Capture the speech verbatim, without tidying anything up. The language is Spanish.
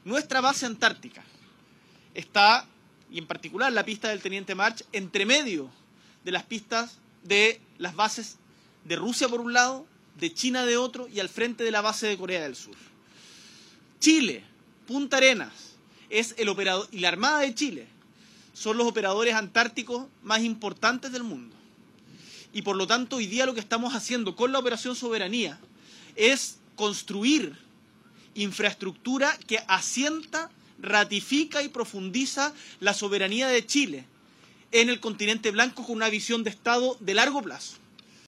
Nuestra base antártica está, y en particular la pista del Teniente March, entre medio de las pistas de las bases de Rusia por un lado, de China de otro, y al frente de la base de Corea del Sur. Chile, Punta Arenas, es el operador, y la Armada de Chile son los operadores antárticos más importantes del mundo. Y por lo tanto, hoy día lo que estamos haciendo con la Operación Soberanía es construir infraestructura que asienta, ratifica y profundiza la soberanía de Chile en el continente blanco con una visión de Estado de largo plazo.